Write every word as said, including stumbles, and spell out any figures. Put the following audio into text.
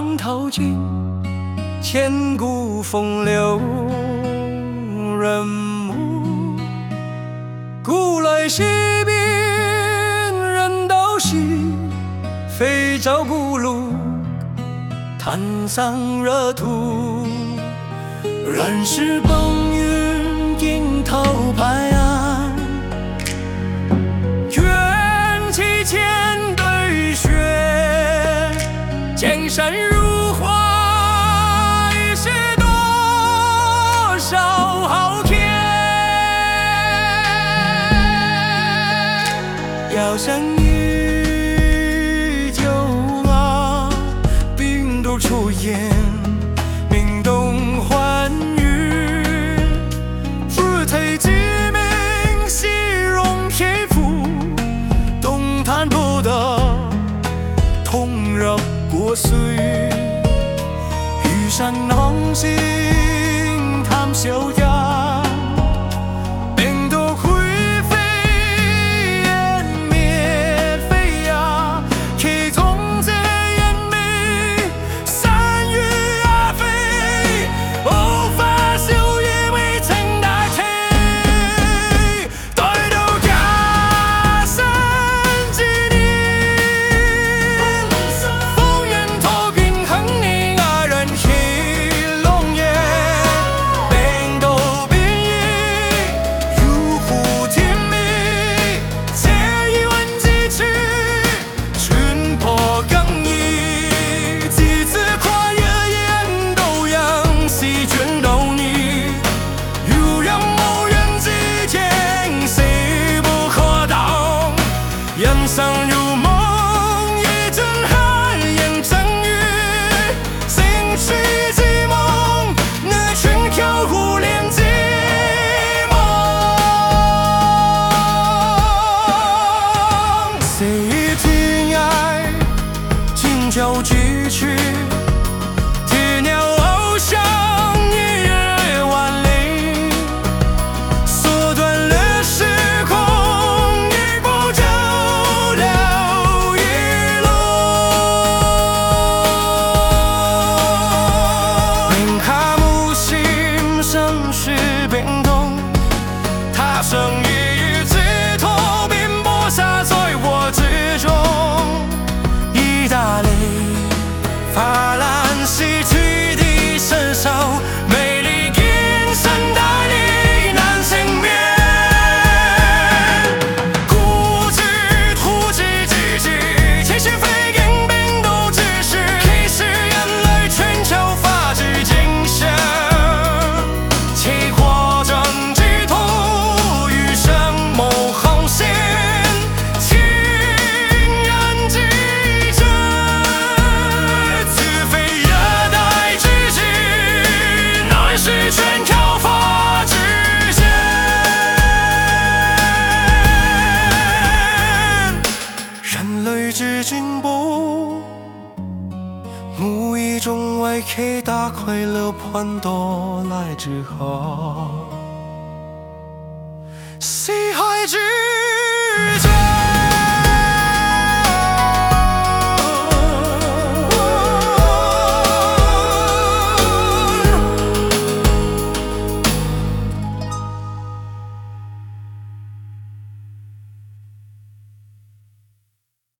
浪淘尽千古风流人物。古来西边人道西，非照古路，谈上热土。人世风云惊涛拍岸，卷起千堆雪，江山如画，已是多少豪杰。要相遇就啊，冰都出现，名动寰宇，只推几名西戎铁斧，动弹不得，痛绕过岁月。玉山浓情谈笑间，冰都灰飞烟灭飞呀，其中这烟灭山雨阿飞，无法修也未曾代替。对头家山几年，风烟透云横你二人起龙眼，冰斗变异，如虎添美，借一问几曲，春破更易，几次跨越烟斗阳，细卷斗泥，如让某人之间，谁不可挡？人生如梦，一阵寒烟阵雨，心绪寂寞，那群飘忽连寂寞。谁听爱，今朝几曲，铁鸟翱翔，一日万里，缩短了时空，一步走了一路。宁可无心生死变动，他生一日枝头，便播撒在我之中。一大泪，发蓝洗去的身上，美丽眼神带你难幸免。固执突击自己，其实非因病都只是，其实眼泪全球发至今生，起火正激痛，余生某红线，情人之争，自非热带之际，乃是全球法之间。人类之进步，无意中为给大快乐判多来之后，西海之间。